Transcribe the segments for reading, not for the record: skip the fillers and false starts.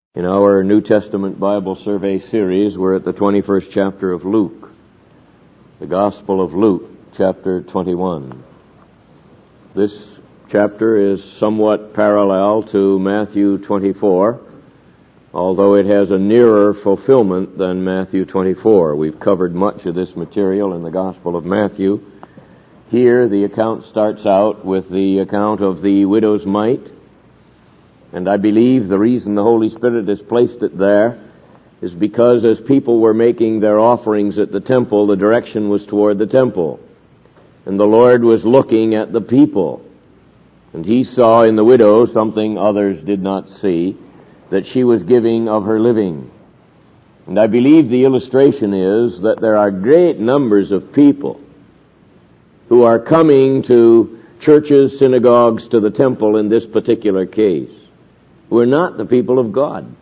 In our New Testament Bible Survey series, we're at the 21st chapter of Luke, the Gospel of Luke, chapter 21. This chapter is somewhat parallel to Matthew 24, although it has a nearer fulfillment than Matthew 24. We've covered much of this material in the Gospel of Matthew. Here, the account starts out with the account of the widow's mite. And I believe the reason the Holy Spirit has placed it there is because as people were making their offerings at the temple, the direction was toward the temple. And the Lord was looking at the people. And He saw in the widow something others did not see, that she was giving of her living. And I believe the illustration is that there are great numbers of people who are coming to churches, synagogues, to the temple in this particular case, who are not the people of God.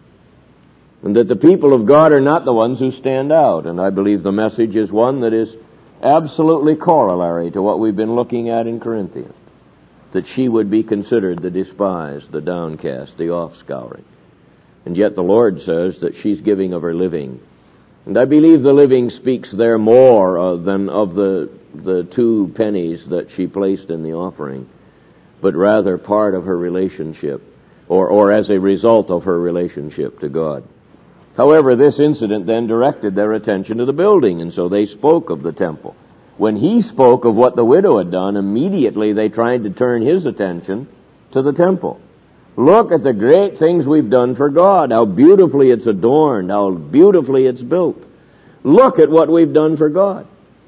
And that the people of God are not the ones who stand out. And I believe the message is one that is absolutely corollary to what we've been looking at in Corinthians. That she would be considered the despised, the downcast, the offscouring. And yet the Lord says that she's giving of her living. And I believe the living speaks there more than of the 2 pennies that she placed in the offering, but rather part of her relationship, or as a result of her relationship to God. However, this incident then directed their attention to the building, and so they spoke of the temple. When He spoke of what the widow had done, immediately they tried to turn His attention to the temple. Look at the great things we've done for God, how beautifully it's adorned, how beautifully it's built. Look at what we've done for God.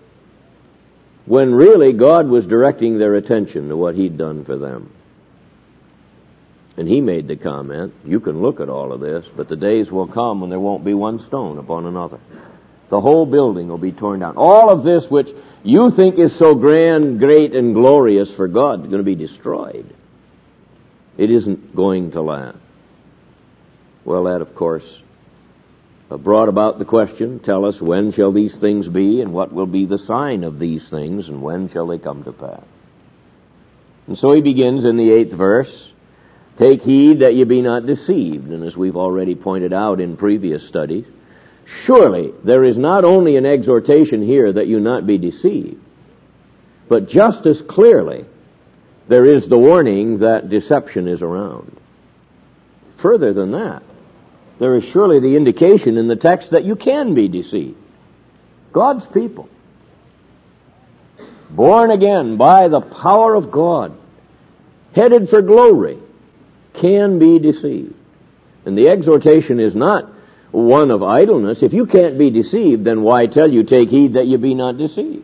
When really God was directing their attention to what He'd done for them. And He made the comment, you can look at all of this, but the days will come when there won't be one stone upon another. The whole building will be torn down. All of this which you think is so grand, great, and glorious for God is going to be destroyed. It isn't going to last. Well, that, of course, brought about the question, tell us when shall these things be, and what will be the sign of these things, and when shall they come to pass? And so he begins in the 8th verse, take heed that ye be not deceived. And as we've already pointed out in previous studies, surely there is not only an exhortation here that you not be deceived, but just as clearly there is the warning that deception is around. Further than that, there is surely the indication in the text that you can be deceived. God's people, born again by the power of God, headed for glory, can be deceived. And the exhortation is not one of idleness. If you can't be deceived, then why tell you, take heed that you be not deceived?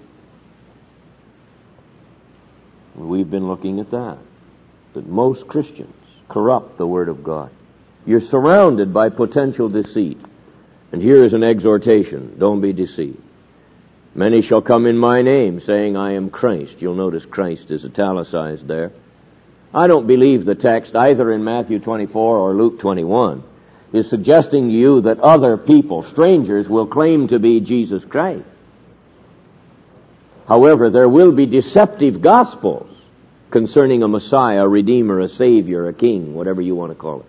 We've been looking at that most Christians corrupt the Word of God. You're surrounded by potential deceit. And here is an exhortation, don't be deceived. Many shall come in my name, saying, I am Christ. You'll notice Christ is italicized there. I don't believe the text, either in Matthew 24 or Luke 21, is suggesting to you that other people, strangers, will claim to be Jesus Christ. However, there will be deceptive gospels concerning a Messiah, a Redeemer, a Savior, a King, whatever you want to call it.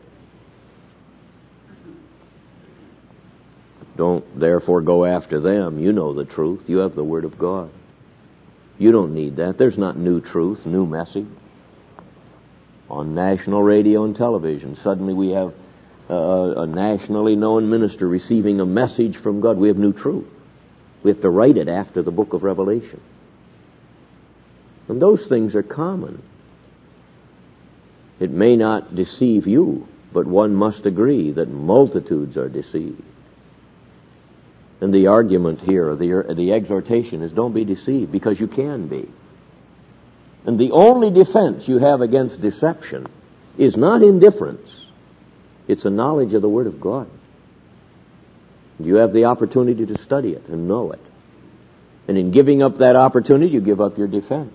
Don't therefore go after them. You know the truth. You have the Word of God. You don't need that. There's not new truth, new message. On national radio and television, suddenly we have a nationally known minister receiving a message from God. We have new truth. We have to write it after the book of Revelation. And those things are common. It may not deceive you, but one must agree that multitudes are deceived. And the argument here, the exhortation is don't be deceived, because you can be. And the only defense you have against deception is not indifference. It's a knowledge of the Word of God. You have the opportunity to study it and know it. And in giving up that opportunity, you give up your defense.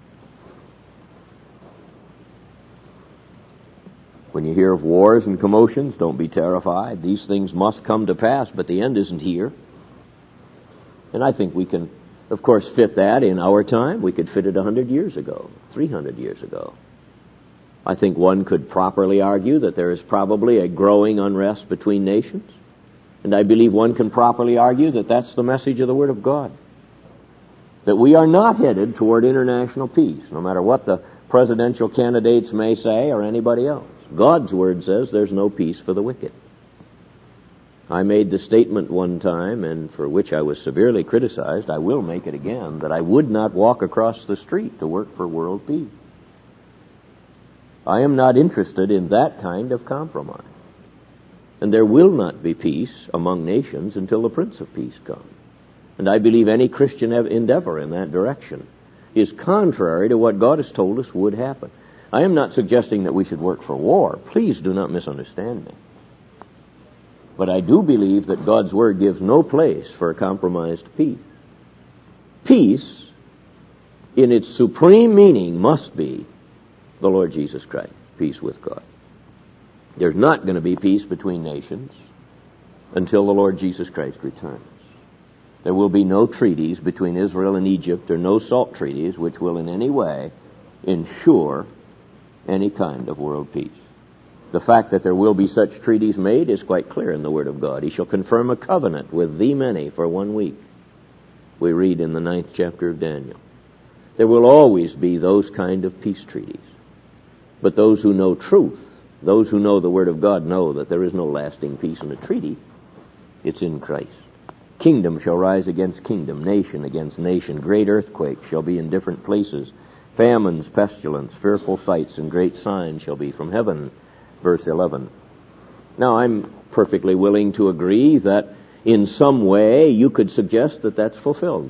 When you hear of wars and commotions, don't be terrified. These things must come to pass, but the end isn't here. And I think we can, of course, fit that in our time. We could fit it 100 years ago, 300 years ago. I think one could properly argue that there is probably a growing unrest between nations. And I believe one can properly argue that that's the message of the Word of God. That we are not headed toward international peace, no matter what the presidential candidates may say or anybody else. God's Word says there's no peace for the wicked. I made the statement one time, and for which I was severely criticized, I will make it again, that I would not walk across the street to work for world peace. I am not interested in that kind of compromise. And there will not be peace among nations until the Prince of Peace comes. And I believe any Christian endeavor in that direction is contrary to what God has told us would happen. I am not suggesting that we should work for war. Please do not misunderstand me. But I do believe that God's Word gives no place for a compromised peace. Peace, in its supreme meaning, must be the Lord Jesus Christ. Peace with God. There's not going to be peace between nations until the Lord Jesus Christ returns. There will be no treaties between Israel and Egypt, or no salt treaties which will in any way ensure any kind of world peace. The fact that there will be such treaties made is quite clear in the Word of God. He shall confirm a covenant with thee many for 1 week. We read in the 9th chapter of Daniel. There will always be those kind of peace treaties. But those who know truth, those who know the Word of God, know that there is no lasting peace in a treaty. It's in Christ. Kingdom shall rise against kingdom, nation against nation. Great earthquakes shall be in different places. Famines, pestilence, fearful sights, and great signs shall be from heaven. Verse 11. Now, I'm perfectly willing to agree that in some way you could suggest that that's fulfilled.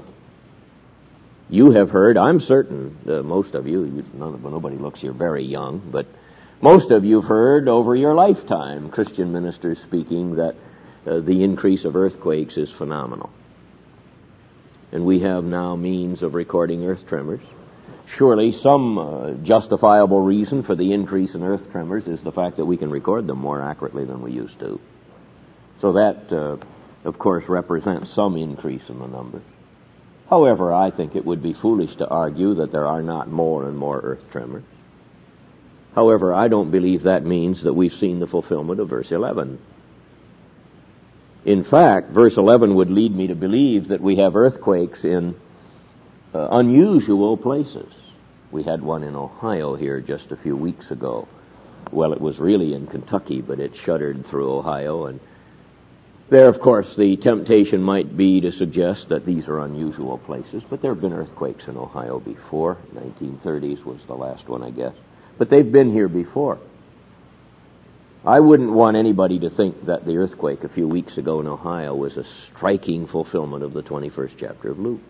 You have heard, I'm certain, most of you, nobody looks here very young, but most of you have heard over your lifetime Christian ministers speaking that the increase of earthquakes is phenomenal. And we have now means of recording earth tremors. Surely some justifiable reason for the increase in earth tremors is the fact that we can record them more accurately than we used to. So that, of course, represents some increase in the numbers. However, I think it would be foolish to argue that there are not more and more earth tremors. However, I don't believe that means that we've seen the fulfillment of verse 11. In fact, verse 11 would lead me to believe that we have earthquakes in unusual places. We had one in Ohio here just a few weeks ago. Well, it was really in Kentucky, but it shuddered through Ohio. And there, of course, the temptation might be to suggest that these are unusual places, but there have been earthquakes in Ohio before. 1930s was the last one, I guess. But they've been here before. I wouldn't want anybody to think that the earthquake a few weeks ago in Ohio was a striking fulfillment of the 21st chapter of Luke.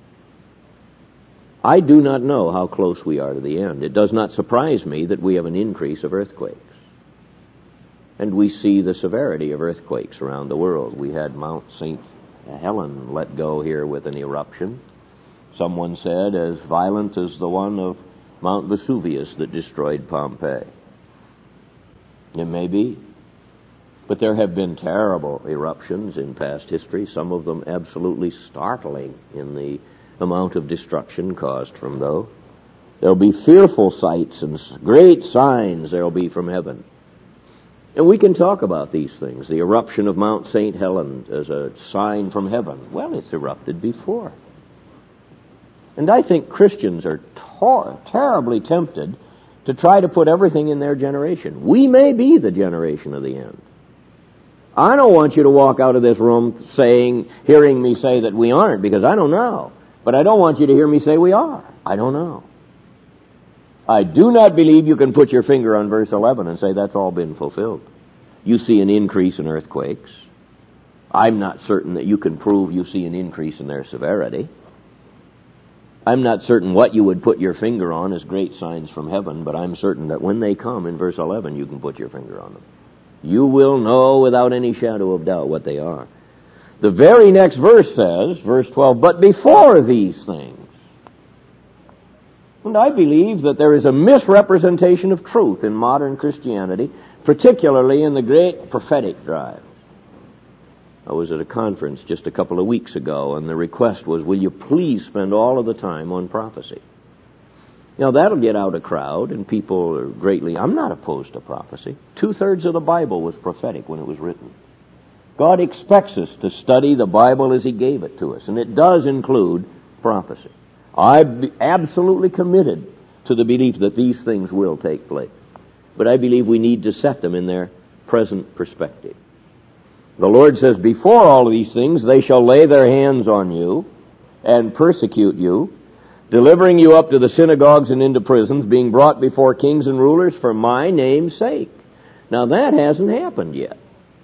I do not know how close we are to the end. It does not surprise me that we have an increase of earthquakes. And we see the severity of earthquakes around the world. We had Mount St. Helen let go here with an eruption. Someone said as violent as the one of Mount Vesuvius that destroyed Pompeii. It may be. But there have been terrible eruptions in past history, some of them absolutely startling in the amount of destruction caused from those. There'll be fearful sights and great signs there'll be from heaven. And we can talk about these things. The eruption of Mount St. Helen as a sign from heaven. Well, it's erupted before. And I think Christians are terribly tempted to try to put everything in their generation. We may be the generation of the end. I don't want you to walk out of this room hearing me say that we aren't, because I don't know. But I don't want you to hear me say we are. I don't know. I do not believe you can put your finger on verse 11 and say that's all been fulfilled. You see an increase in earthquakes. I'm not certain that you can prove you see an increase in their severity. I'm not certain what you would put your finger on as great signs from heaven, but I'm certain that when they come in verse 11, you can put your finger on them. You will know without any shadow of doubt what they are. The very next verse says, verse 12, but before these things. And I believe that there is a misrepresentation of truth in modern Christianity, particularly in the great prophetic drive. I was at a conference just a couple of weeks ago, and the request was, will you please spend all of the time on prophecy? Now, that'll get out a crowd, and people are greatly... I'm not opposed to prophecy. 2/3 of the Bible was prophetic when it was written. God expects us to study the Bible as He gave it to us, and it does include prophecy. I'm absolutely committed to the belief that these things will take place. But I believe we need to set them in their present perspective. The Lord says, before all of these things, they shall lay their hands on you and persecute you, delivering you up to the synagogues and into prisons, being brought before kings and rulers for my name's sake. Now that hasn't happened yet.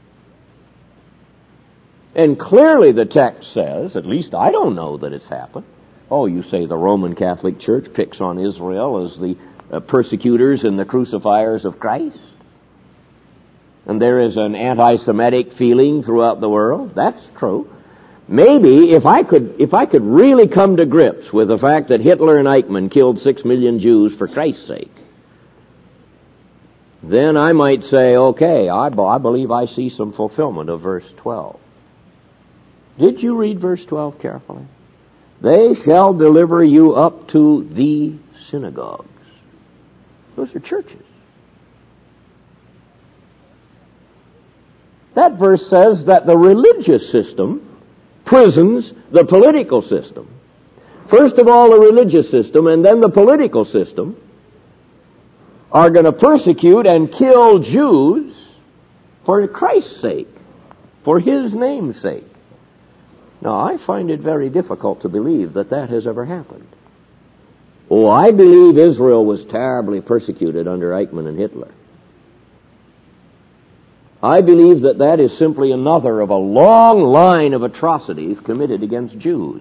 And clearly the text says, at least I don't know that it's happened. Oh, you say the Roman Catholic Church picks on Israel as the persecutors and the crucifiers of Christ. And there is an anti-Semitic feeling throughout the world. That's true. Maybe if I could really come to grips with the fact that Hitler and Eichmann killed 6 million Jews for Christ's sake, then I might say, okay, I believe I see some fulfillment of verse 12. Did you read verse 12 carefully? They shall deliver you up to the synagogues. Those are churches. That verse says that the religious system prisons the political system. First of all, the religious system and then the political system are going to persecute and kill Jews for Christ's sake, for His name's sake. Now, I find it very difficult to believe that that has ever happened. Oh, I believe Israel was terribly persecuted under Eichmann and Hitler. I believe that that is simply another of a long line of atrocities committed against Jews.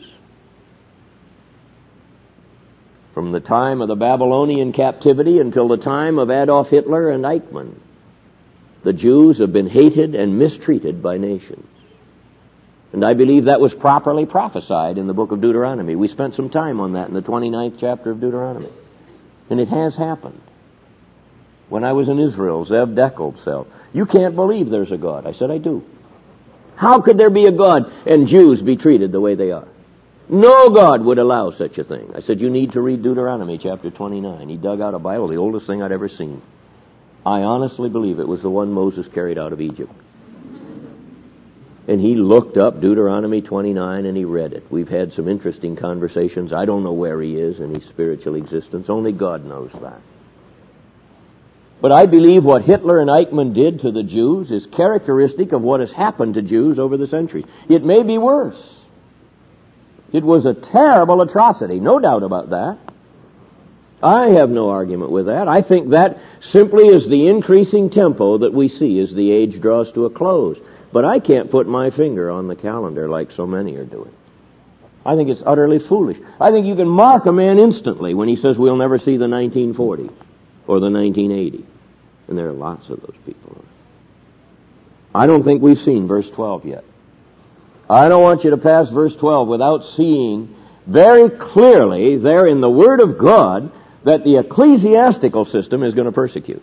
From the time of the Babylonian captivity until the time of Adolf Hitler and Eichmann, the Jews have been hated and mistreated by nations. And I believe that was properly prophesied in the book of Deuteronomy. We spent some time on that in the 29th chapter of Deuteronomy. And it has happened. When I was in Israel, Zev Deckel said, "You can't believe there's a God." I said, "I do." How could there be a God and Jews be treated the way they are? No God would allow such a thing. I said, "You need to read Deuteronomy chapter 29. He dug out a Bible, the oldest thing I'd ever seen. I honestly believe it was the one Moses carried out of Egypt. And he looked up Deuteronomy 29 and he read it. We've had some interesting conversations. I don't know where he is in his spiritual existence. Only God knows that. But I believe what Hitler and Eichmann did to the Jews is characteristic of what has happened to Jews over the centuries. It may be worse. It was a terrible atrocity, no doubt about that. I have no argument with that. I think that simply is the increasing tempo that we see as the age draws to a close. But I can't put my finger on the calendar like so many are doing. I think it's utterly foolish. I think you can mark a man instantly when he says we'll never see the 1940s or the 1980s. And there are lots of those people. I don't think we've seen verse 12 yet. I don't want you to pass verse 12 without seeing very clearly there in the Word of God that the ecclesiastical system is going to persecute.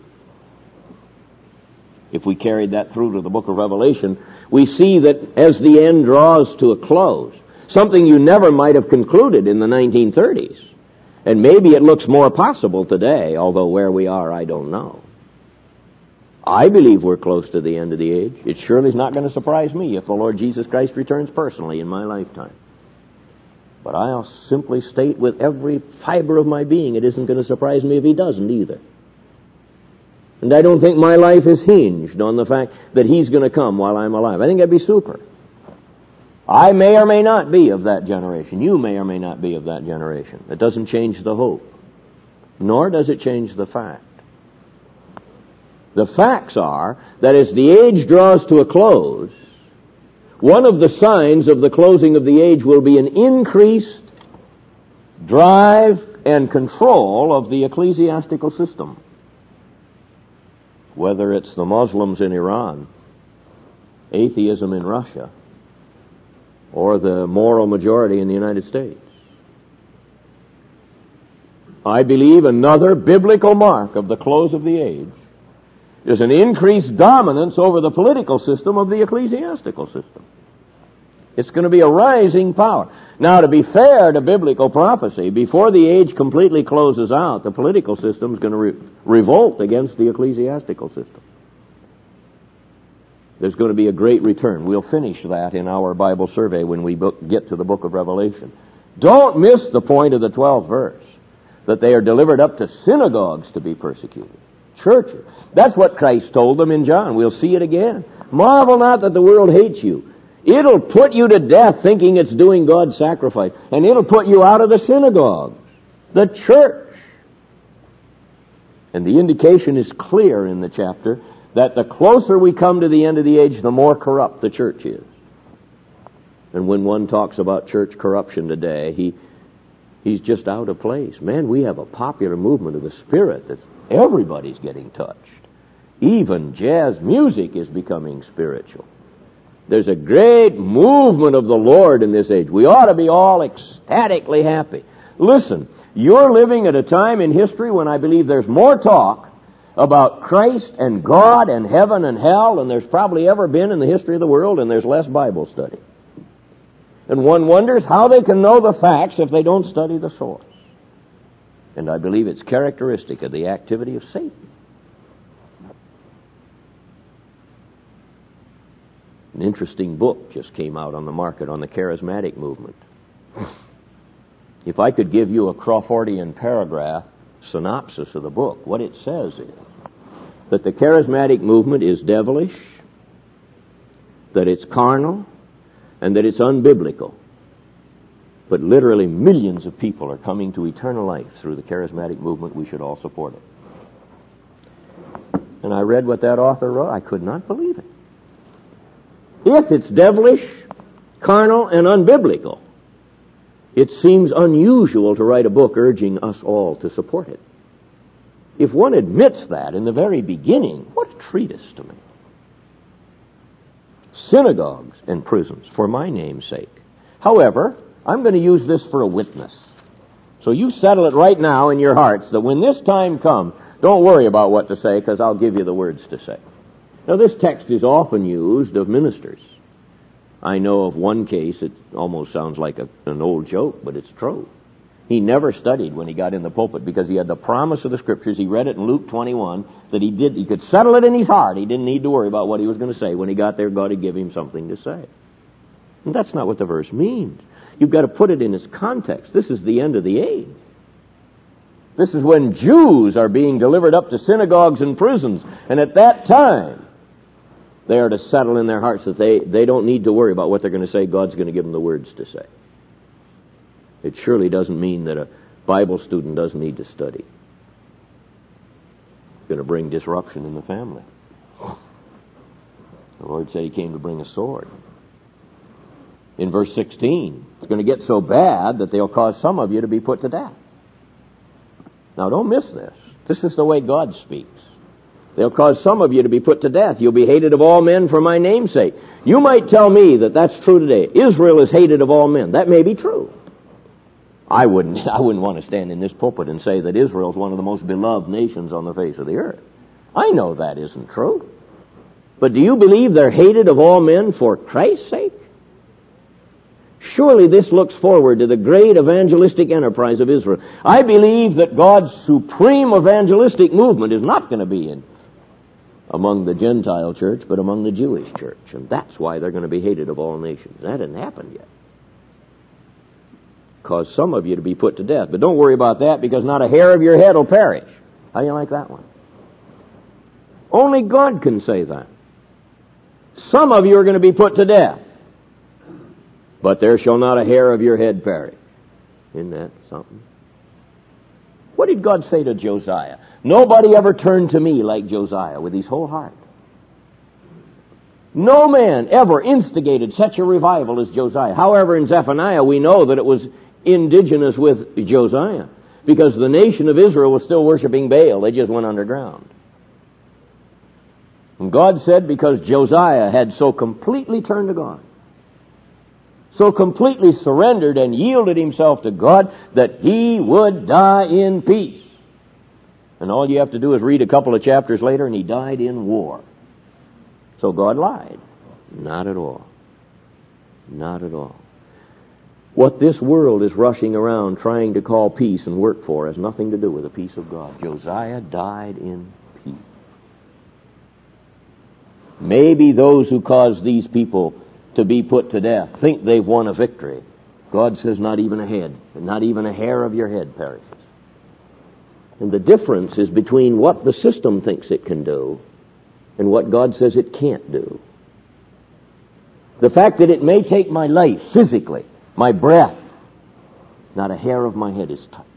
If we carried that through to the book of Revelation, we see that as the end draws to a close, something you never might have concluded in the 1930s. And maybe it looks more possible today, although where we are, I don't know. I believe we're close to the end of the age. It surely is not going to surprise me if the Lord Jesus Christ returns personally in my lifetime. But I'll simply state with every fiber of my being, it isn't going to surprise me if He doesn't either. And I don't think my life is hinged on the fact that He's going to come while I'm alive. I think that'd be super. I may or may not be of that generation. You may or may not be of that generation. It doesn't change the hope. Nor does it change the fact. The facts are that as the age draws to a close, one of the signs of the closing of the age will be an increased drive and control of the ecclesiastical system. Whether it's the Muslims in Iran, atheism in Russia, or the moral majority in the United States. I believe another biblical mark of the close of the age is an increased dominance over the political system of the ecclesiastical system. It's going to be a rising power. Now, to be fair to biblical prophecy, before the age completely closes out, the political system is going to revolt against the ecclesiastical system. There's going to be a great return. We'll finish that in our Bible survey when we get to the book of Revelation. Don't miss the point of the 12th verse, that they are delivered up to synagogues to be persecuted. Churches. That's what Christ told them in John. We'll see it again. Marvel not that the world hates you. It'll put you to death thinking it's doing God's sacrifice. And it'll put you out of the synagogue, the church. And the indication is clear in the chapter that the closer we come to the end of the age, the more corrupt the church is. And when one talks about church corruption today, he's just out of place. Man, we have a popular movement of the Spirit that everybody's getting touched. Even jazz music is becoming spiritual. There's a great movement of the Lord in this age. We ought to be all ecstatically happy. Listen, you're living at a time in history when I believe there's more talk about Christ and God and heaven and hell than there's probably ever been in the history of the world, and there's less Bible study. And one wonders how they can know the facts if they don't study the source. And I believe it's characteristic of the activity of Satan. An interesting book just came out on the market on the charismatic movement. If I could give you a Crawfordian paragraph synopsis of the book, what it says is that the charismatic movement is devilish, that it's carnal, and that it's unbiblical. But literally millions of people are coming to eternal life through the charismatic movement. We should all support it. And I read what that author wrote. I could not believe it. If it's devilish, carnal, and unbiblical, it seems unusual to write a book urging us all to support it. If one admits that in the very beginning, what a treatise to me. Synagogues and prisons for my name's sake. However, I'm going to use this for a witness. So you settle it right now in your hearts that when this time comes, don't worry about what to say, because I'll give you the words to say. Now, this text is often used of ministers. I know of one case, it almost sounds like an old joke, but it's true. He never studied when he got in the pulpit because he had the promise of the Scriptures. He read it in Luke 21 that he could settle it in his heart. He didn't need to worry about what he was going to say. When he got there, God would give him something to say. And that's not what the verse means. You've got to put it in its context. This is the end of the age. This is when Jews are being delivered up to synagogues and prisons. And at that time, they are to settle in their hearts that they don't need to worry about what they're going to say. God's going to give them the words to say. It surely doesn't mean that a Bible student doesn't need to study. It's going to bring disruption in the family. The Lord said He came to bring a sword. In verse 16, it's going to get so bad that they'll cause some of you to be put to death. Now, don't miss this. This is the way God speaks. They'll cause some of you to be put to death. You'll be hated of all men for my name's sake. You might tell me that that's true today. Israel is hated of all men. That may be true. I wouldn't want to stand in this pulpit and say that Israel is one of the most beloved nations on the face of the earth. I know that isn't true. But do you believe they're hated of all men for Christ's sake? Surely this looks forward to the great evangelistic enterprise of Israel. I believe that God's supreme evangelistic movement is not going to be among the Gentile church, but among the Jewish church. And that's why they're going to be hated of all nations. That hasn't happened yet. Cause some of you to be put to death. But don't worry about that, because not a hair of your head will perish. How do you like that one? Only God can say that. Some of you are going to be put to death, but there shall not a hair of your head perish. Isn't that something? What did God say to Josiah? Nobody ever turned to me like Josiah with his whole heart. No man ever instigated such a revival as Josiah. However, in Zephaniah, we know that it was indigenous with Josiah, because the nation of Israel was still worshiping Baal. They just went underground. And God said, because Josiah had so completely turned to God, so completely surrendered and yielded himself to God, that he would die in peace. And all you have to do is read a couple of chapters later, and he died in war. So God lied. Not at all. Not at all. What this world is rushing around trying to call peace and work for has nothing to do with the peace of God. Josiah died in peace. Maybe those who caused these people to be put to death think they've won a victory. God says not even a head, not even a hair of your head perishes. And the difference is between what the system thinks it can do and what God says it can't do. The fact that it may take my life physically, my breath, not a hair of my head is touched.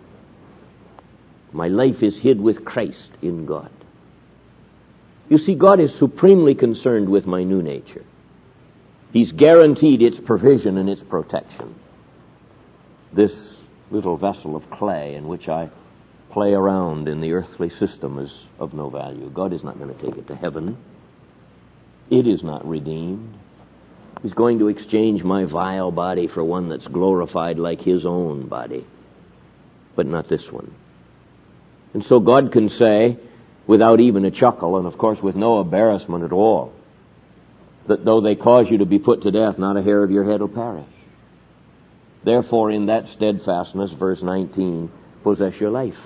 My life is hid with Christ in God. You see, God is supremely concerned with my new nature. He's guaranteed its provision and its protection. This little vessel of clay in which I play around in the earthly system is of no value. God is not going to take it to heaven. It is not redeemed. He's going to exchange my vile body for one that's glorified like His own body, but not this one. And so God can say, without even a chuckle, and of course with no embarrassment at all, that though they cause you to be put to death, not a hair of your head will perish. Therefore, in that steadfastness, verse 19, possess your life.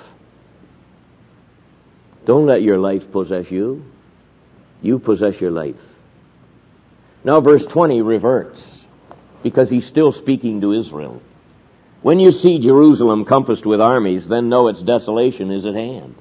Don't let your life possess you. You possess your life. Now verse 20 reverts, because he's still speaking to Israel. When you see Jerusalem compassed with armies, then know its desolation is at hand.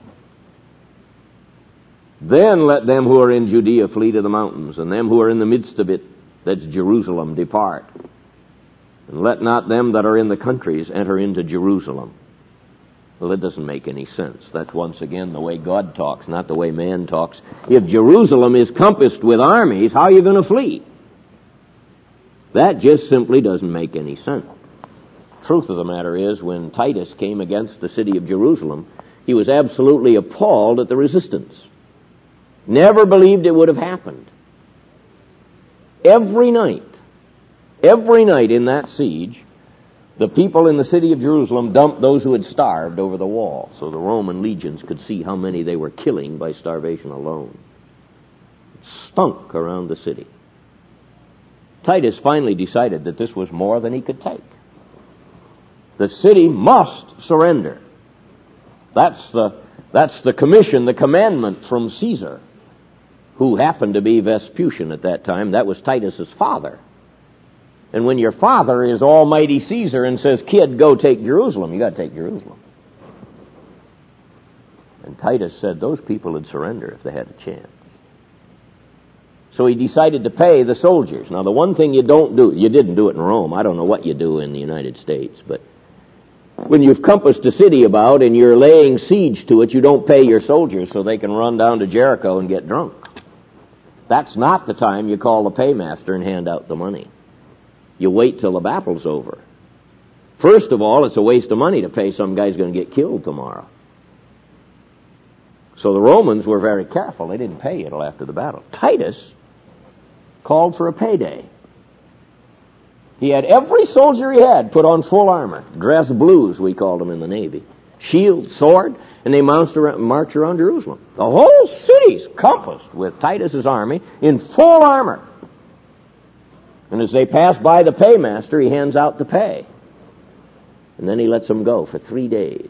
Then let them who are in Judea flee to the mountains, and them who are in the midst of it, that's Jerusalem, depart. And let not them that are in the countries enter into Jerusalem. Well, it doesn't make any sense. That's once again the way God talks, not the way man talks. If Jerusalem is compassed with armies, how are you going to flee? That just simply doesn't make any sense. Truth of the matter is, when Titus came against the city of Jerusalem, he was absolutely appalled at the resistance. Never believed it would have happened. Every night in that siege, the people in the city of Jerusalem dumped those who had starved over the wall, so the Roman legions could see how many they were killing by starvation alone. It stunk around the city. Titus finally decided that this was more than he could take. The city must surrender. That's the commission, the commandment from Caesar, who happened to be Vespucian at that time. That was Titus's father. And when your father is Almighty Caesar and says, kid, go take Jerusalem, you got to take Jerusalem. And Titus said those people would surrender if they had a chance. So he decided to pay the soldiers. Now, the one thing you don't do, you didn't do it in Rome. I don't know what you do in the United States, but when you've compassed a city about and you're laying siege to it, you don't pay your soldiers so they can run down to Jericho and get drunk. That's not the time you call the paymaster and hand out the money. You wait till the battle's over. First of all, it's a waste of money to pay some guy's going to get killed tomorrow. So the Romans were very careful. They didn't pay you till after the battle. Titus called for a payday. He had every soldier he had put on full armor. Dress blues, we called them in the Navy. Shield, sword, and they march around Jerusalem. The whole city's compassed with Titus's army in full armor. And as they pass by the paymaster, he hands out the pay. And then he lets them go for 3 days,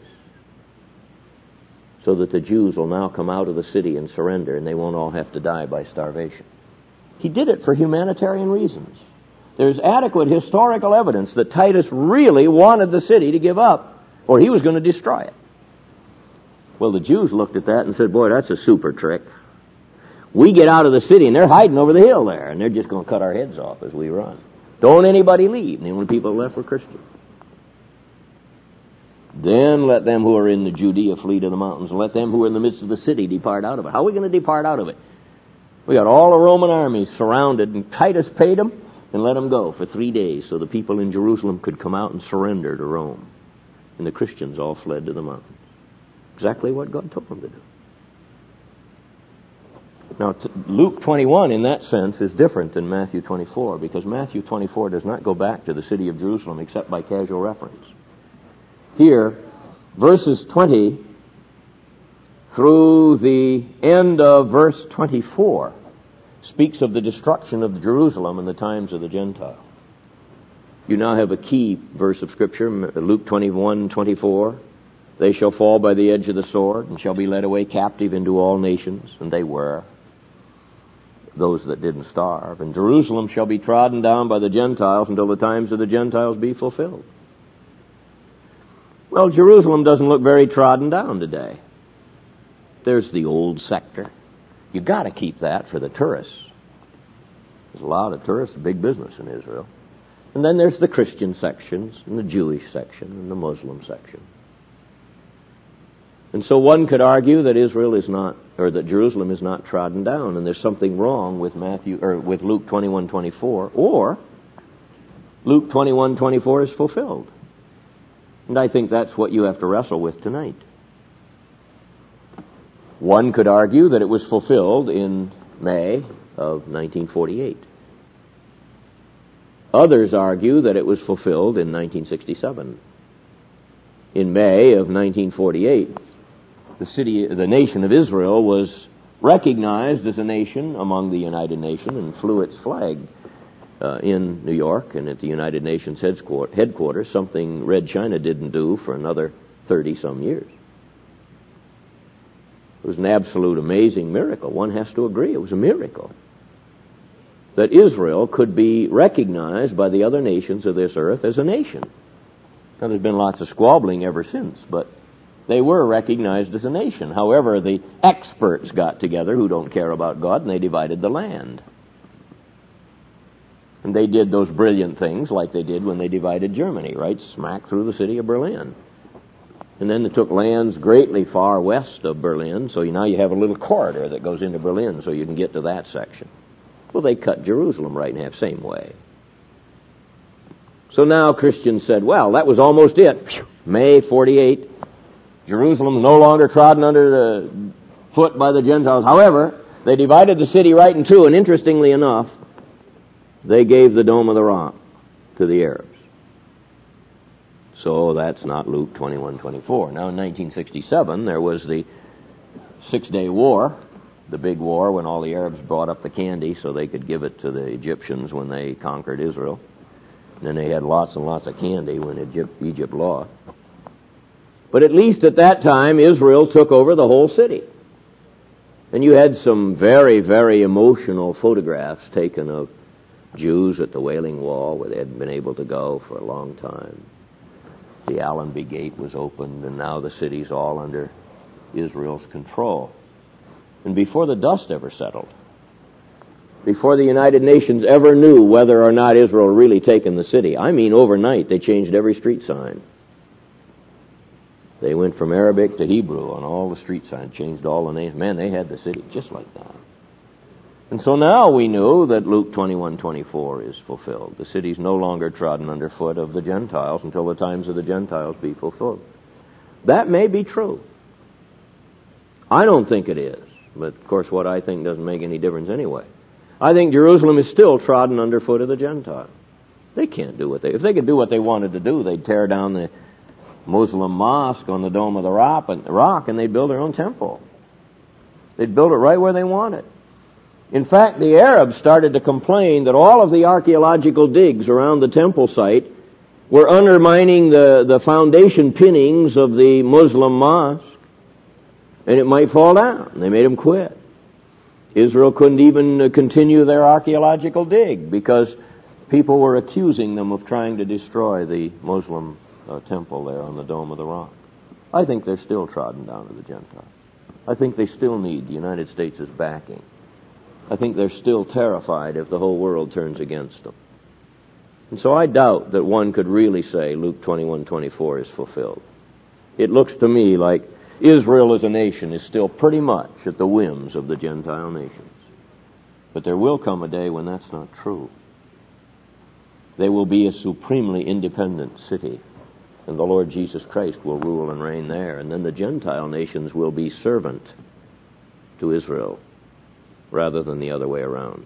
so that the Jews will now come out of the city and surrender, and they won't all have to die by starvation. He did it for humanitarian reasons. There's adequate historical evidence that Titus really wanted the city to give up, or he was going to destroy it. Well, the Jews looked at that and said, boy, that's a super trick. We get out of the city, and they're hiding over the hill there, and they're just going to cut our heads off as we run. Don't anybody leave. And the only people left were Christians. Then let them who are in the Judea flee to the mountains, and let them who are in the midst of the city depart out of it. How are we going to depart out of it? We got all the Roman armies surrounded, and Titus paid them and let them go for 3 days so the people in Jerusalem could come out and surrender to Rome. And the Christians all fled to the mountains. Exactly what God told them to do. Now, Luke 21, in that sense, is different than Matthew 24, because Matthew 24 does not go back to the city of Jerusalem except by casual reference. Here, verses 20 through the end of verse 24 speaks of the destruction of Jerusalem in the times of the Gentiles. You now have a key verse of Scripture, Luke 21:24. They shall fall by the edge of the sword and shall be led away captive into all nations. And they were, those that didn't starve. And Jerusalem shall be trodden down by the Gentiles until the times of the Gentiles be fulfilled. Well, Jerusalem doesn't look very trodden down today. There's the old sector. You've got to keep that for the tourists. There's a lot of tourists, big business in Israel. And then there's the Christian sections, and the Jewish section, and the Muslim section. And so one could argue that Israel is not, or that Jerusalem is not trodden down, and there's something wrong with with Luke 21:24, or Luke 21:24 is fulfilled. And I think that's what you have to wrestle with tonight. One could argue that it was fulfilled in May of 1948. Others argue that it was fulfilled in 1967. In May of 1948, the nation of Israel was recognized as a nation among the United Nations and flew its flag in New York and at the United Nations headquarters, something Red China didn't do for another 30-some years. It was an absolute amazing miracle. One has to agree it was a miracle that Israel could be recognized by the other nations of this earth as a nation. Now, there's been lots of squabbling ever since, but they were recognized as a nation. However, the experts got together who don't care about God, and they divided the land. And they did those brilliant things like they did when they divided Germany, right smack through the city of Berlin. And then they took lands greatly far west of Berlin, so now you have a little corridor that goes into Berlin so you can get to that section. Well, they cut Jerusalem right in half, same way. So now Christians said, well, that was almost it. May 48, Jerusalem no longer trodden under the foot by the Gentiles. However, they divided the city right in two, and interestingly enough, they gave the Dome of the Rock to the Arabs. So that's not Luke 21:24. Now in 1967, there was the 6-Day War, the big war when all the Arabs brought up the candy so they could give it to the Egyptians when they conquered Israel. And then they had lots and lots of candy when Egypt lost. But at least at that time, Israel took over the whole city. And you had some very, very emotional photographs taken of Jews at the Wailing Wall where they hadn't been able to go for a long time. The Allenby Gate was opened, and now the city's all under Israel's control. And before the dust ever settled, before the United Nations ever knew whether or not Israel had really taken the city, I mean overnight, they changed every street sign. They went from Arabic to Hebrew on all the street signs, changed all the names. Man, they had the city just like that. And so now we know that Luke 21:24 is fulfilled. The city's no longer trodden underfoot of the Gentiles until the times of the Gentiles be fulfilled. That may be true. I don't think it is. But, of course, what I think doesn't make any difference anyway. I think Jerusalem is still trodden underfoot of the Gentiles. They can't do if they could do what they wanted to do, they'd tear down the Muslim mosque on the Dome of the Rock and they'd build their own temple. They'd build it right where they wanted. In fact, the Arabs started to complain that all of the archaeological digs around the temple site were undermining the foundation pinnings of the Muslim mosque, and it might fall down. They made them quit. Israel couldn't even continue their archaeological dig because people were accusing them of trying to destroy the Muslim temple there on the Dome of the Rock. I think they're still trodden down to the Gentiles. I think they still need the United States' backing. I think they're still terrified if the whole world turns against them. And so I doubt that one could really say Luke 21:24 is fulfilled. It looks to me like Israel as a nation is still pretty much at the whims of the Gentile nations. But there will come a day when that's not true. They will be a supremely independent city, and the Lord Jesus Christ will rule and reign there, and then the Gentile nations will be servant to Israel rather than the other way around.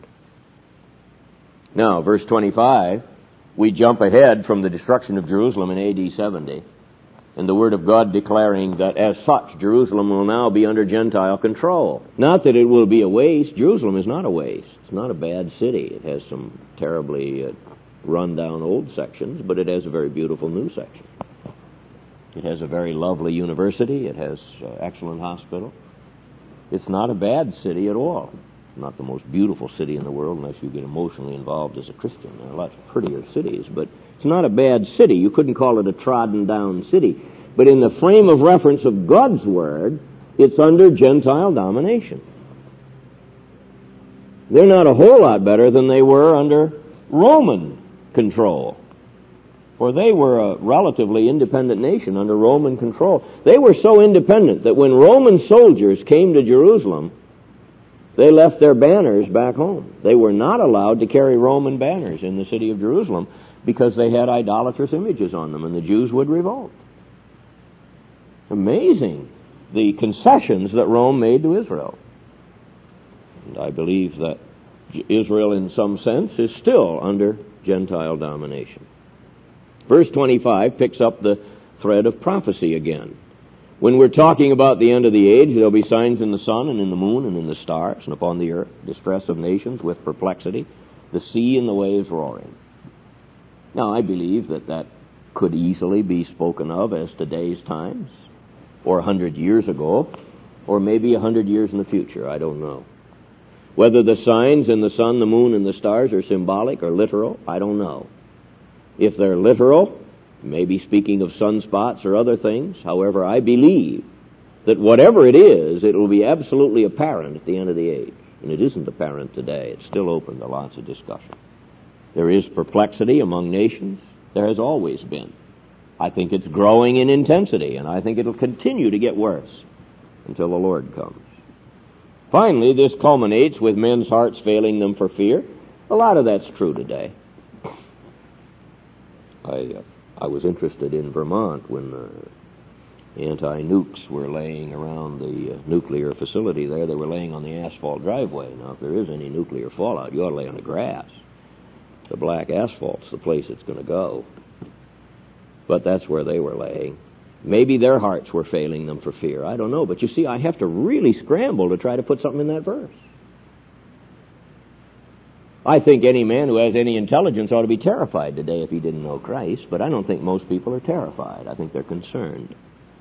Now, verse 25, we jump ahead from the destruction of Jerusalem in AD 70, and the Word of God declaring that as such, Jerusalem will now be under Gentile control. Not that it will be a waste. Jerusalem is not a waste. It's not a bad city. It has some terribly run-down old sections, but it has a very beautiful new section. It has a very lovely university. It has an excellent hospital. It's not a bad city at all. Not the most beautiful city in the world unless you get emotionally involved as a Christian. There are lots of prettier cities, but it's not a bad city. You couldn't call it a trodden-down city. But in the frame of reference of God's Word, it's under Gentile domination. They're not a whole lot better than they were under Roman control. For they were a relatively independent nation under Roman control. They were so independent that when Roman soldiers came to Jerusalem, they left their banners back home. They were not allowed to carry Roman banners in the city of Jerusalem because they had idolatrous images on them, and the Jews would revolt. Amazing, the concessions that Rome made to Israel. And I believe that Israel, in some sense, is still under Gentile domination. Verse 25 picks up the thread of prophecy again. When we're talking about the end of the age, there'll be signs in the sun and in the moon and in the stars and upon the earth, distress of nations with perplexity, the sea and the waves roaring. Now, I believe that could easily be spoken of as today's times, or 100 years ago, or maybe 100 years in the future. I don't know. Whether the signs in the sun, the moon, and the stars are symbolic or literal, I don't know. If they're literal, maybe speaking of sunspots or other things. However, I believe that whatever it is, it will be absolutely apparent at the end of the age. And it isn't apparent today. It's still open to lots of discussion. There is perplexity among nations. There has always been. I think it's growing in intensity, and I think it'll continue to get worse until the Lord comes. Finally, this culminates with men's hearts failing them for fear. A lot of that's true today. I was interested in Vermont when the anti-nukes were laying around the nuclear facility there. They were laying on the asphalt driveway. Now, if there is any nuclear fallout, you ought to lay on the grass. The black asphalt's the place it's going to go. But that's where they were laying. Maybe their hearts were failing them for fear. I don't know. But you see, I have to really scramble to try to put something in that verse. I think any man who has any intelligence ought to be terrified today if he didn't know Christ, but I don't think most people are terrified. I think they're concerned.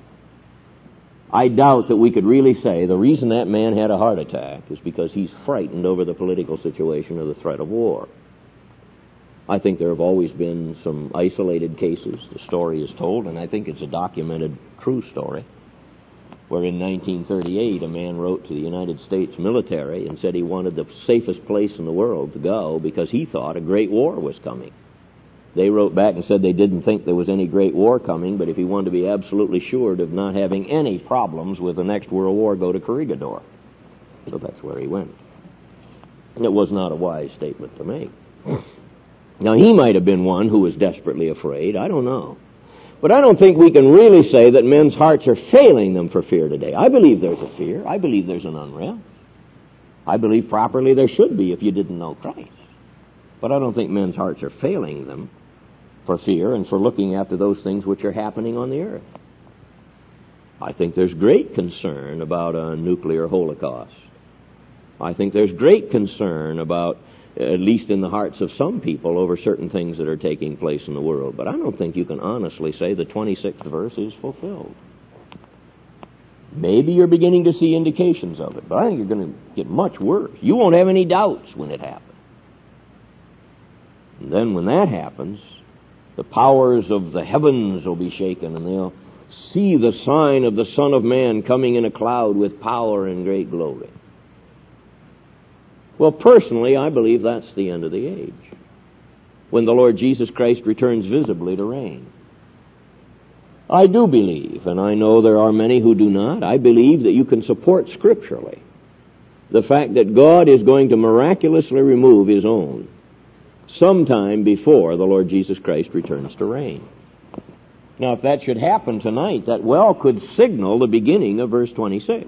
I doubt that we could really say the reason that man had a heart attack is because he's frightened over the political situation or the threat of war. I think there have always been some isolated cases. The story is told, and I think it's a documented true story, where in 1938 a man wrote to the United States military and said he wanted the safest place in the world to go because he thought a great war was coming. They wrote back and said they didn't think there was any great war coming, but if he wanted to be absolutely sure of not having any problems with the next world war, go to Corregidor. So that's where he went. And it was not a wise statement to make. Now, he might have been one who was desperately afraid. I don't know. But I don't think we can really say that men's hearts are failing them for fear today. I believe there's a fear. I believe there's an unrest. I believe properly there should be if you didn't know Christ. But I don't think men's hearts are failing them for fear and for looking after those things which are happening on the earth. I think there's great concern about a nuclear holocaust. I think there's great concern about, at least in the hearts of some people, over certain things that are taking place in the world. But I don't think you can honestly say the 26th verse is fulfilled. Maybe you're beginning to see indications of it, but I think you're going to get much worse. You won't have any doubts when it happens. And then when that happens, the powers of the heavens will be shaken, and they'll see the sign of the Son of Man coming in a cloud with power and great glory. Well, personally, I believe that's the end of the age, when the Lord Jesus Christ returns visibly to reign. I do believe, and I know there are many who do not, I believe that you can support scripturally the fact that God is going to miraculously remove His own sometime before the Lord Jesus Christ returns to reign. Now, if that should happen tonight, that well could signal the beginning of verse 26.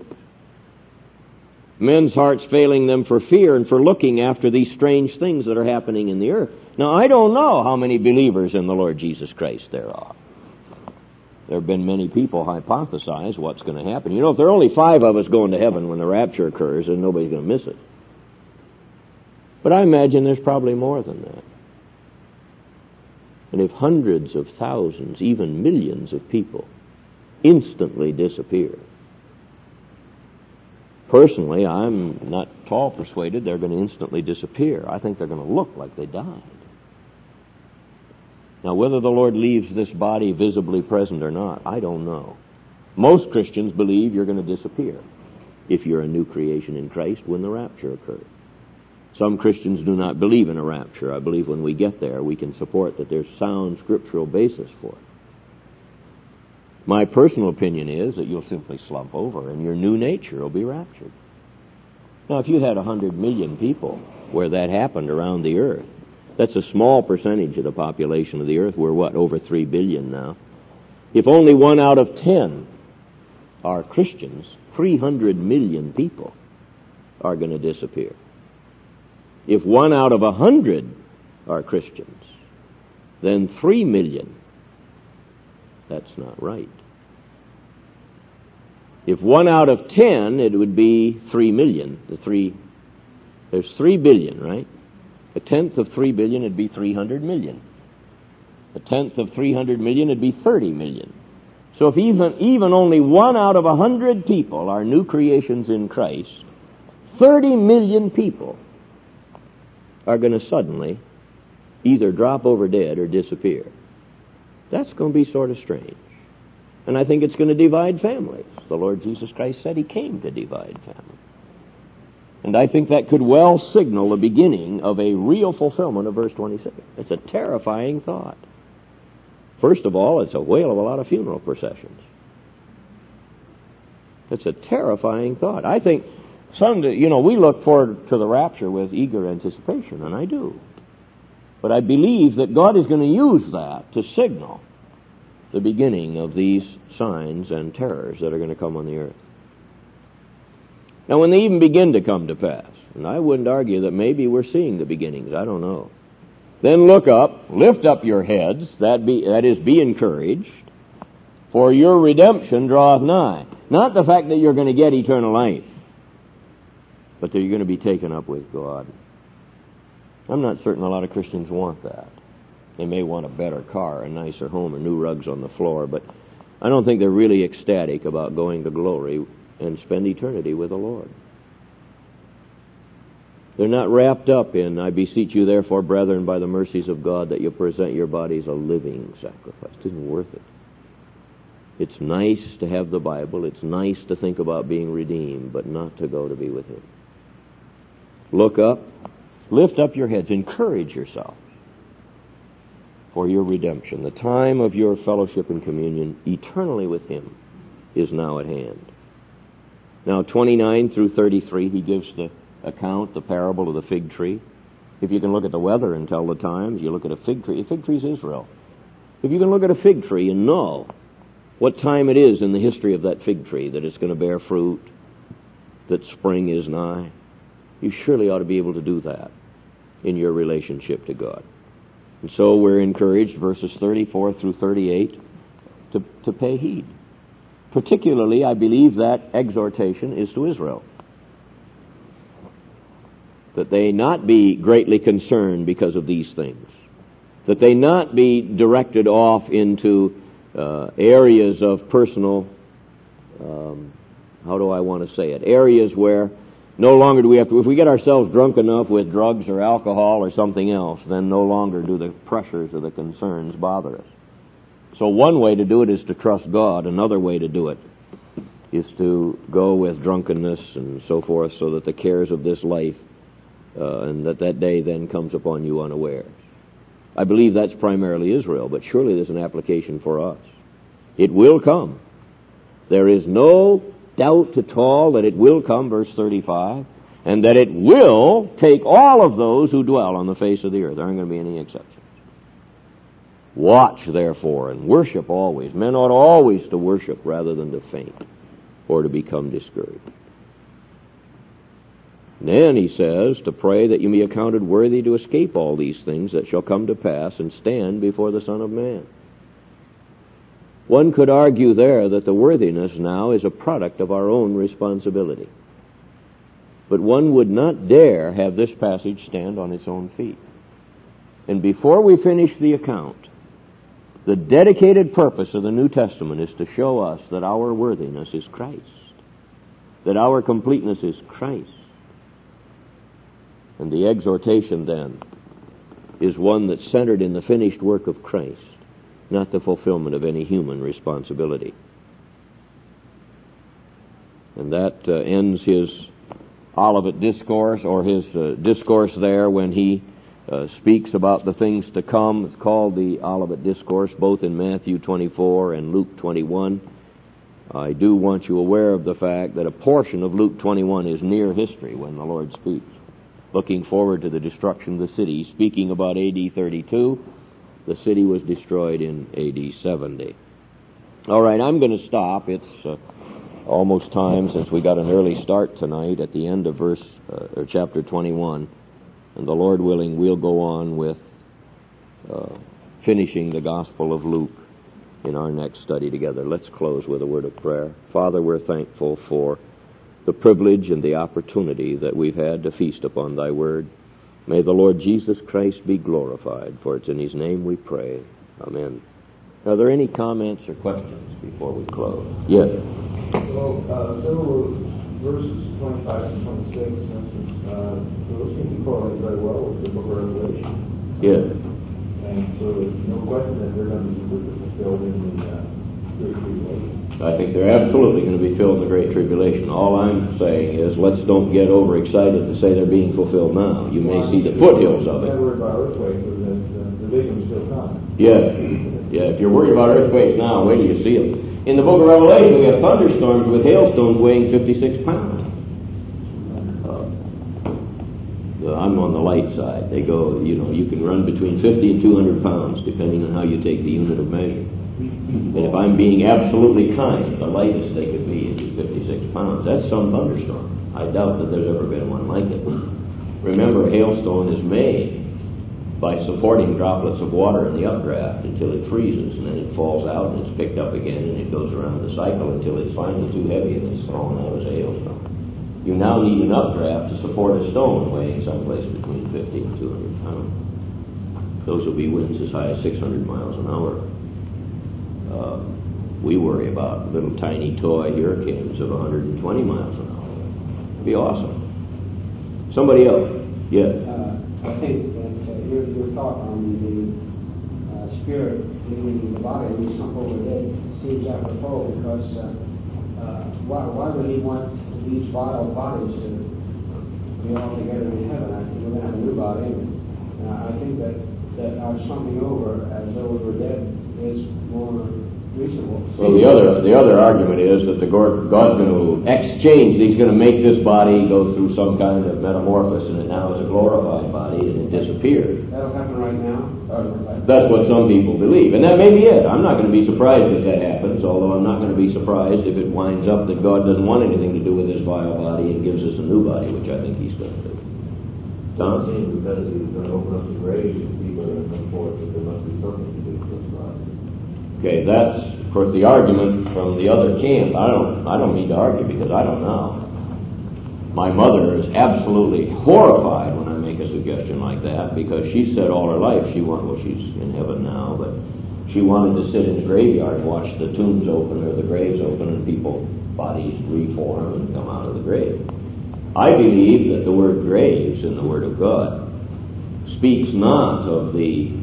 Men's hearts failing them for fear and for looking after these strange things that are happening in the earth. Now, I don't know how many believers in the Lord Jesus Christ there are. There have been many people hypothesize what's going to happen. You know, if there are only 5 of us going to heaven when the rapture occurs, then nobody's going to miss it. But I imagine there's probably more than that. And if hundreds of thousands, even millions of people instantly disappear, personally, I'm not at all persuaded they're going to instantly disappear. I think they're going to look like they died. Now, whether the Lord leaves this body visibly present or not, I don't know. Most Christians believe you're going to disappear if you're a new creation in Christ when the rapture occurs. Some Christians do not believe in a rapture. I believe when we get there, we can support that there's sound scriptural basis for it. My personal opinion is that you'll simply slump over and your new nature will be raptured. Now, if you had 100 million people where that happened around the earth, that's a small percentage of the population of the earth. We're, over 3 billion now. If only 1 out of 10 are Christians, 300 million people are going to disappear. If 1 out of 100 are Christians, then 3 million. That's not right. If 1 out of 10, it would be 3 million. There's 3 billion, right? A tenth of 3 billion would be 300 million. A tenth of 300 million would be 30 million. So if even only 1 out of 100 people are new creations in Christ, 30 million people are going to suddenly either drop over dead or disappear. That's going to be sort of strange. And I think it's going to divide families. The Lord Jesus Christ said He came to divide families. And I think that could well signal the beginning of a real fulfillment of verse 26. It's a terrifying thought. First of all, it's a whale of a lot of funeral processions. It's a terrifying thought. I think we look forward to the rapture with eager anticipation, and I do. But I believe that God is going to use that to signal the beginning of these signs and terrors that are going to come on the earth. Now, when they even begin to come to pass, and I wouldn't argue that maybe we're seeing the beginnings, I don't know. Then look up, lift up your heads, that is, be encouraged, for your redemption draweth nigh. Not the fact that you're going to get eternal life, but that you're going to be taken up with God. I'm not certain a lot of Christians want that. They may want a better car, a nicer home, or new rugs on the floor, but I don't think they're really ecstatic about going to glory and spend eternity with the Lord. They're not wrapped up in, I beseech you therefore, brethren, by the mercies of God, that you present your bodies a living sacrifice. It isn't worth it. It's nice to have the Bible. It's nice to think about being redeemed, but not to go to be with Him. Look up, lift up your heads, encourage yourself for your redemption. The time of your fellowship and communion eternally with Him is now at hand. Now, 29 through 33, he gives the account, the parable of the fig tree. If you can look at the weather and tell the times, you look at a fig tree. A fig tree is Israel. If you can look at a fig tree and know what time it is in the history of that fig tree that it's going to bear fruit, that spring is nigh, you surely ought to be able to do that in your relationship to God. And so we're encouraged, verses 34 through 38, to pay heed. Particularly, I believe that exhortation is to Israel. That they not be greatly concerned because of these things. That they not be directed off into areas of personal, areas where no longer do we have to, if we get ourselves drunk enough with drugs or alcohol or something else, then no longer do the pressures or the concerns bother us. So one way to do it is to trust God. Another way to do it is to go with drunkenness and so forth, so that the cares of this life and that day then comes upon you unawares. I believe that's primarily Israel, but surely there's an application for us. It will come. There is no doubt at all that it will come, verse 35, and that it will take all of those who dwell on the face of the earth. There aren't going to be any exceptions. Watch, therefore, and worship always. Men ought always to worship rather than to faint or to become discouraged. Then he says to pray that you be accounted worthy to escape all these things that shall come to pass and stand before the Son of Man. One could argue there that the worthiness now is a product of our own responsibility. But one would not dare have this passage stand on its own feet. And before we finish the account The dedicated purpose of the New Testament is to show us that our worthiness is Christ, that our completeness is Christ. And the exhortation then is one that's centered in the finished work of Christ, not the fulfillment of any human responsibility. And that ends his Olivet Discourse, or his discourse there when he speaks about the things to come. It's called the Olivet Discourse, both in Matthew 24 and Luke 21. I do want you aware of the fact that a portion of Luke 21 is near history when the Lord speaks, looking forward to the destruction of the city. He's speaking about A.D. 32. The city was destroyed in A.D. 70. All right, I'm going to stop. It's almost time, since we got an early start tonight at the end of chapter 21. And the Lord willing, we'll go on with finishing the Gospel of Luke in our next study together. Let's close with a word of prayer. Father, we're thankful for the privilege and the opportunity that we've had to feast upon Thy Word. May the Lord Jesus Christ be glorified, for it's in His name we pray. Amen. Are there any comments or questions before we close? Yes. So, several verses, 25 and 26, those seem to correlate very well with the book of Revelation. Yes. And so there's no question that they're going to be completely fulfilled in the Great Tribulation. I think they're absolutely going to be filled in the Great Tribulation. All I'm saying is, let's don't get overexcited and say they're being fulfilled now. You may see the foothills of it. I'm worried about earthquakes, but the big one's still coming. Yeah. If you're worried about earthquakes now, wait till you see them. In the book of Revelation, we have thunderstorms with hailstones weighing 56 pounds. I'm on the light side. They go, you can run between 50 and 200 pounds, depending on how you take the unit of measure. And if I'm being absolutely kind, the lightest they could be is 56 pounds. That's some thunderstorm. I doubt that there's ever been one like it. Remember, a hailstone is made by supporting droplets of water in the updraft until it freezes, and then it falls out and it's picked up again, and it goes around the cycle until it's finally too heavy and it's thrown out as a hailstone. You now need an updraft to support a stone weighing someplace between 50 and 200 pounds. Those will be winds as high as 600 miles an hour. We worry about little tiny toy hurricanes of 120 miles an hour. It'd be awesome. Somebody else? Yeah. I think that your thought on the spirit leaving the body and something over there seems apropos, because why would he want these vile bodies to be all together in heaven? I think we're going to have a new body, and I think that our something over as though we were dead is more reasonable. Well, the other argument is that God's going to exchange. He's going to make this body go through some kind of metamorphosis, and it now is a glorified body, and it disappears. That'll happen right now? That's what some people believe, and that may be it. I'm not going to be surprised if that happens, although I'm not going to be surprised if it winds up that God doesn't want anything to do with this vile body and gives us a new body, which I think He's going to do. Tom? Because He's going to open up the graves and people are going to come forth, that there must be something to do with this body. Okay, that's, of course, the argument from the other camp. I don't need to argue because I don't know. My mother is absolutely horrified when I make a suggestion like that, because she said all her life she's in heaven now, but she wanted to sit in the graveyard and watch the tombs open or the graves open and people's bodies reform and come out of the grave. I believe that the word graves in the Word of God speaks not of the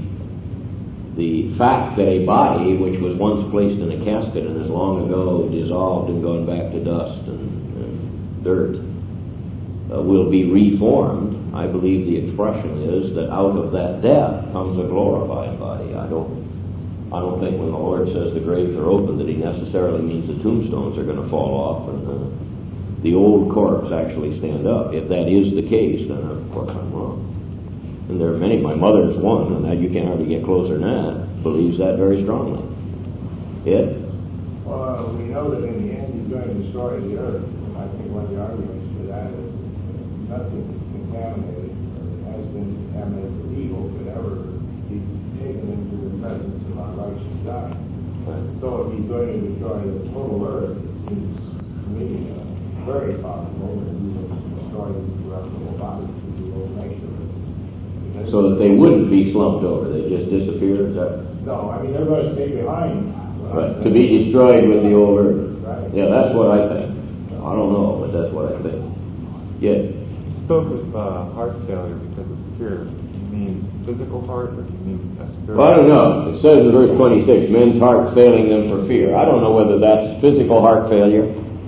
fact that a body which was once placed in a casket and has long ago dissolved and gone back to dust and dirt will be reformed. I believe the expression is that out of that death comes a glorified body. I don't think when the Lord says the graves are open that He necessarily means the tombstones are going to fall off and the old corpse actually stand up. If that is the case, then of course I'm wrong. And there are many. My mother's one, and you can't hardly get closer than that, believes that very strongly. Ed? Well, we know that in the end He's going to destroy the earth. And I think one of the arguments for that is nothing contaminated, or has been contaminated with evil, could ever be taken into the presence of our righteous God. So if He's going to destroy the total earth, it seems to me very possible that He will destroy these corruptible bodies through the old nature. So so that they wouldn't be slumped over. They just disappear. Is that No, I mean, they're going to stay behind. right? To be destroyed with the old earth. Right. Yeah, that's what I think. I don't know, but that's what I think. Yeah. You spoke of heart failure because of fear. Do you mean physical heart, or do you mean a spiritual? Well, I don't know. It says in verse 26, men's hearts failing them for fear. I don't know whether that's physical heart failure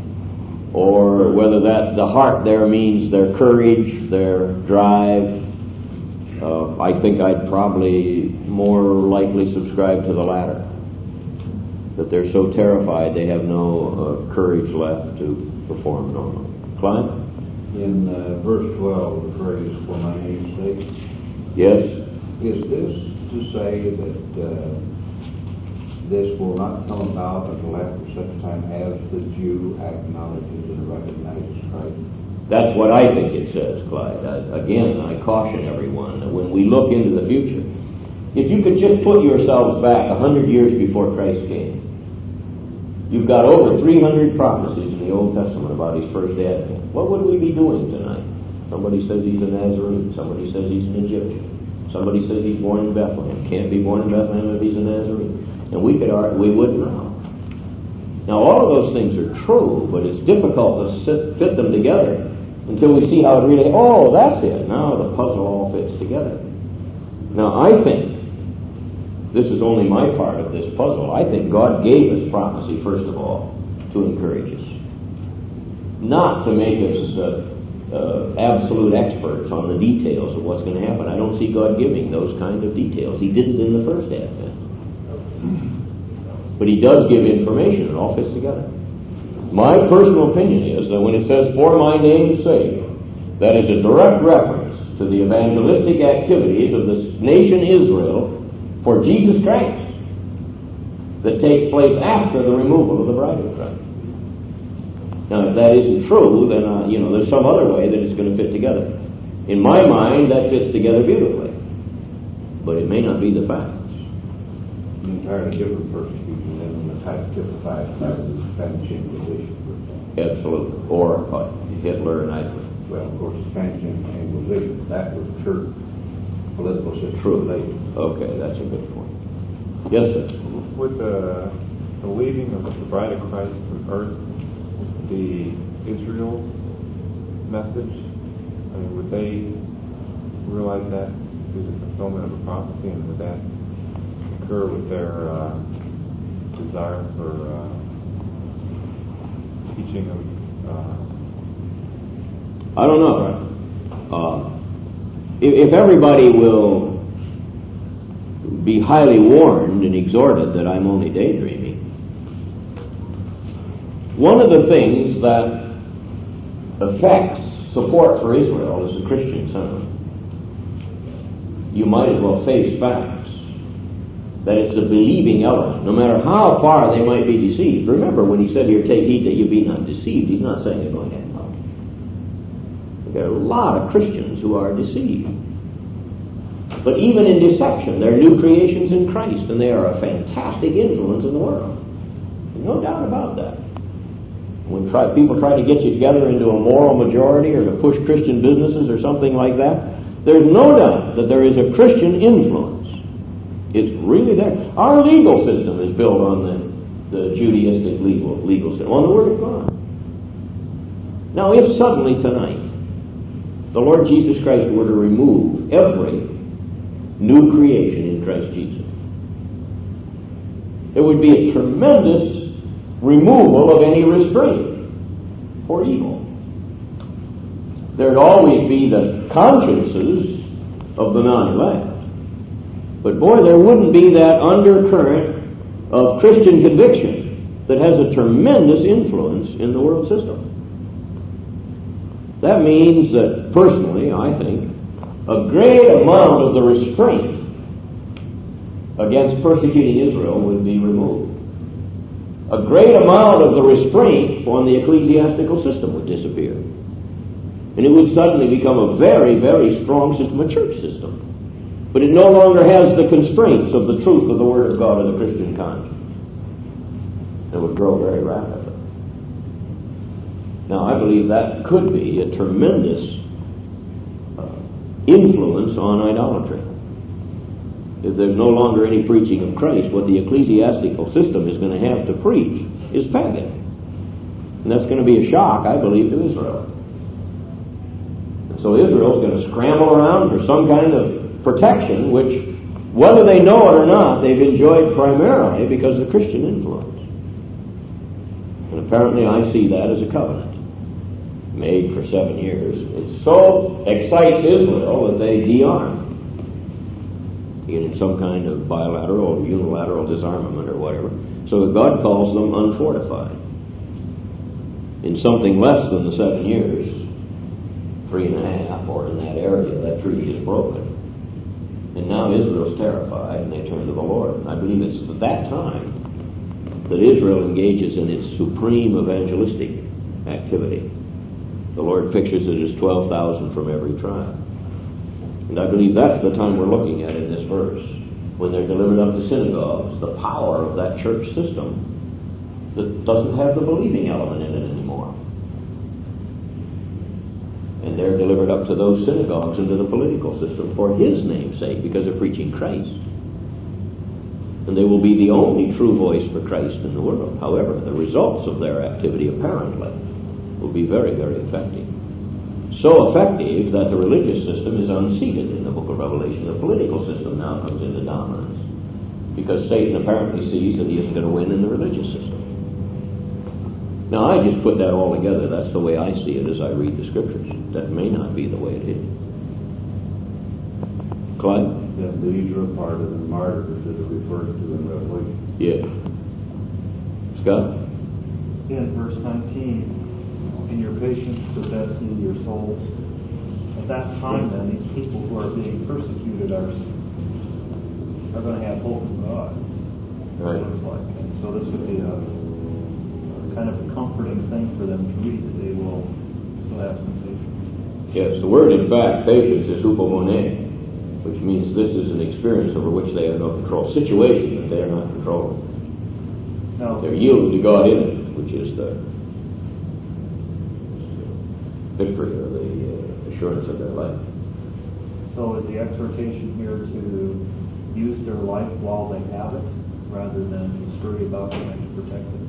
or whether that the heart there means their courage, their drive. I think I'd probably more likely subscribe to the latter. That they're so terrified they have no courage left to perform normally. Clyde? In verse 12, the phrase, for my name's sake, Yes? is this to say that this will not come about until after such time as the Jew acknowledges and recognizes Christ? That's what I think it says, Clyde. Again, I caution everyone that when we look into the future, if you could just put yourselves back 100 years before Christ came, you've got over 300 prophecies in the Old Testament about his first advent. What would we be doing tonight? Somebody says he's a Nazarene. Somebody says he's an Egyptian. Somebody says he's born in Bethlehem. Can't be born in Bethlehem if he's a Nazarene. And we wouldn't know. Now, all of those things are true, but it's difficult to fit them together until we see how it really, that's it. Now the puzzle all fits together. Now, I think, this is only my part of this puzzle, I think God gave us prophecy, first of all, to encourage us. Not to make us absolute experts on the details of what's going to happen. I don't see God giving those kind of details. He didn't in the first advent. But he does give information. It all fits together. My personal opinion is that when it says, for my name's sake, that is a direct reference to the evangelistic activities of the nation Israel for Jesus Christ that takes place after the removal of the bride of Christ. Now, if that isn't true, then, there's some other way that it's going to fit together. In my mind, that fits together beautifully. But it may not be the facts. An entirely different persecution than the type typified by the Spanish Inquisition, for example. Absolutely. Or Hitler and Eichmann. Well, of course, the Spanish Inquisition, that was church political system. True. Okay, that's a good point. Yes, sir. With the leaving of the bride of Christ from earth, the Israel message, I mean, would they realize that is a fulfillment of a prophecy, and would that occur with their desire for teaching of? I don't know. If everybody will be highly warned and exhorted that I'm only daydreaming, one of the things that affects support for Israel is the Christian sentiment. You might as well face facts. That it's the believing element, no matter how far they might be deceived. Remember when he said here, take heed that you be not deceived, he's not saying they're going to hell. There are a lot of Christians who are deceived. But even in deception, they're new creations in Christ, and they are a fantastic influence in the world. There's no doubt about that. When people try to get you together into a moral majority or to push Christian businesses or something like that, there's no doubt that there is a Christian influence. It's really there. Our legal system is built on the Judaistic legal system, on the Word of God. Now, if suddenly tonight the Lord Jesus Christ were to remove every new creation in Christ Jesus, it would be a tremendous removal of any restraint for evil. There'd always be the consciences of the non-elect. But boy, there wouldn't be that undercurrent of Christian conviction that has a tremendous influence in the world system. That means that, personally, I think, a great amount of the restraint against persecuting Israel would be removed. A great amount of the restraint on the ecclesiastical system would disappear. And it would suddenly become a very, very strong system, a church system. But it no longer has the constraints of the truth of the Word of God or the Christian conscience. It would grow very rapidly. Now, I believe that could be a tremendous influence on idolatry. If there's no longer any preaching of Christ, what the ecclesiastical system is going to have to preach is pagan. And that's going to be a shock, I believe, to Israel. And so Israel's going to scramble around for some kind of protection, which, whether they know it or not, they've enjoyed primarily because of Christian influence. And apparently I see that as a covenant made for 7 years. It so excites Israel that they de-arm in some kind of bilateral or unilateral disarmament or whatever, so that God calls them unfortified. In something less than the 7 years, 3.5 or in that area, that treaty is broken. And now Israel's terrified and they turn to the Lord. And I believe it's at that time that Israel engages in its supreme evangelistic activity. The Lord pictures it as 12,000 from every tribe. And I believe that's the time we're looking at in this verse, when they're delivered up to synagogues, the power of that church system that doesn't have the believing element in it anymore. And they're delivered up to those synagogues and to the political system for His name's sake, because they're preaching Christ. And they will be the only true voice for Christ in the world. However, the results of their activity apparently will be very, very effective. So effective that the religious system is unseated in the book of Revelation. The political system now comes into dominance, because Satan apparently sees that he isn't going to win in the religious system. Now, I just put that all together. That's the way I see it as I read the Scriptures. That may not be the way it is. Clyde? That these are a part of the martyrs that are referred to in Revelation. Yeah. Scott? In verse 19, in your patience possessing your souls. At that time, then, these people who are being persecuted are going to have hope in God. Right. It looks like. And so this would be a kind of a comforting thing for them to read, that they will still have some patience. Yes, the word, in fact, patience is hupomone, which means this is an experience over which they have no control, situation that they are not controlling. Now, They're yielded to God in it, which is the victory or the assurance of their life. so is the exhortation here to use their life while they have it, rather than to scurry about trying to protect it?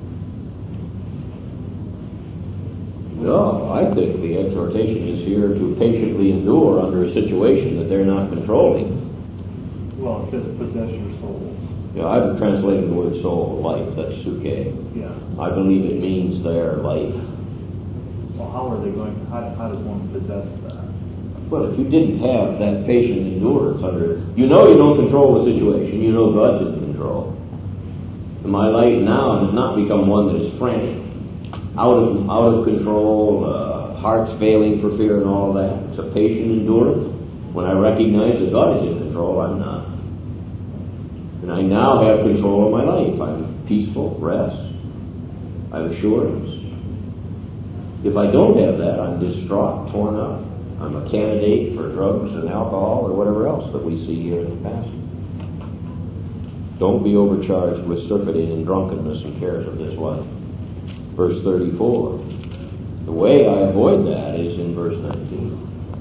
No, I think the exhortation is here to patiently endure under a situation that they're not controlling. Well, it says possess your soul. Yeah, I've translated the word soul, life, that's suke. Yeah. I believe it means their life. Well, how are they going to, how does one possess that? Well, if you didn't have that patient endurance under, you don't control the situation, you know God's in control. And my life now has not become one that is frantic, out of control, heart's failing for fear and all of that. It's a patient endurance. When I recognize that God is in control, I'm not. And I now have control of my life. I'm peaceful, rest. I have assurance. If I don't have that, I'm distraught, torn up. I'm a candidate for drugs and alcohol or whatever else that we see here in the passage. Don't be overcharged with surfeiting and drunkenness and cares of this life. Verse 34. The way I avoid that is in verse 19.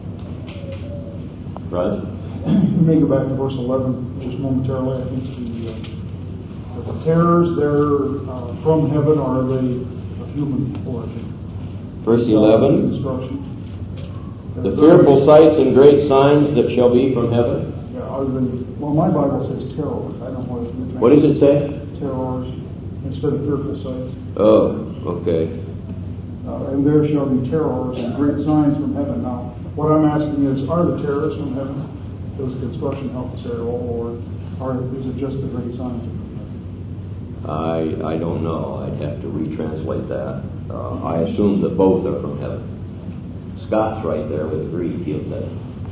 Right? Let me go back to verse 11 just momentarily. I think the terrors there from heaven, or are they of human origin? Verse 11. Instruction. The fearful sights and great signs that shall be from heaven. Yeah, are they, well, my Bible says terrors. I don't know What does it say? Terrors instead of fearful sights. Oh, okay. And there shall be terrors and great signs from heaven. Now, what I'm asking is, are the terrors from heaven? Does construction help us there at all, or is it just the great signs from heaven? I don't know. I'd have to retranslate that. I assume that both are from heaven. Scott's right there with Greek, he'll say.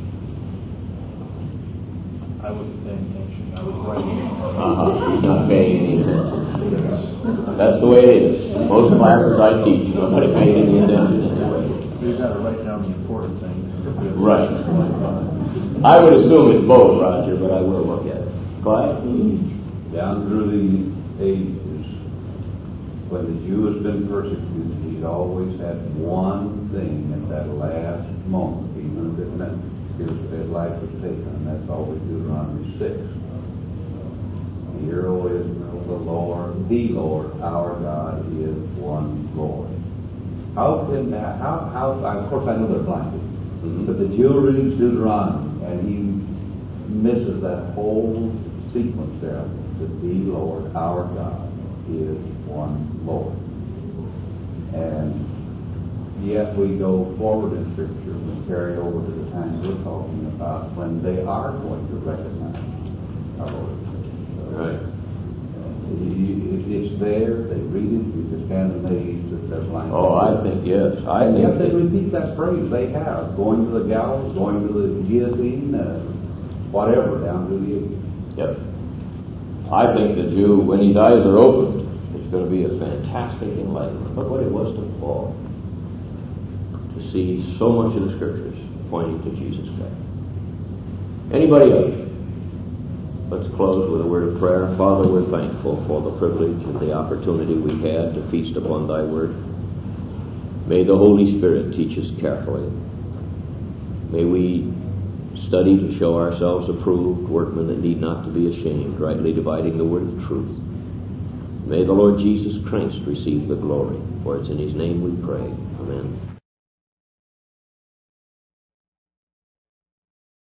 I wasn't paying attention. I was writing. He's not paying any attention. That's the way it is. Most classes I teach, nobody pays any attention anyway. We've got to write down the important things. Right. I would assume it's both, Roger, but I will look at it. Clyde? Down through the ages, when the Jew has been persecuted, he's always had one thing at that last moment, even if it meant his life was taken, and that's always Deuteronomy 6. Hear, O Israel, the Lord, our God is one Lord. How can that, of course I know they're blinded, but the Jew reads Deuteronomy, and he misses that whole sequence there. The Lord, our God is one Lord. And yet we go forward in Scripture and carry over to the time we're talking about when they are going to recognize our Lord. Right. It's there, they read it, you just stand amazed that they're blind. Oh, I think, yes. And yet they repeat that phrase they have, going to the gallows, going to the guillotine, whatever, down to the age. Yep. I think the Jew, when his eyes are opened, it's going to be a fantastic enlightenment. Look what it was to Paul, to see so much of the Scriptures pointing to Jesus Christ. Anybody else? Let's close with a word of prayer. Father, we're thankful for the privilege and the opportunity we had to feast upon Thy Word. May the Holy Spirit teach us carefully. May we study to show ourselves approved, workmen that need not to be ashamed, rightly dividing the word of truth. May the Lord Jesus Christ receive the glory, for it's in His name we pray. Amen.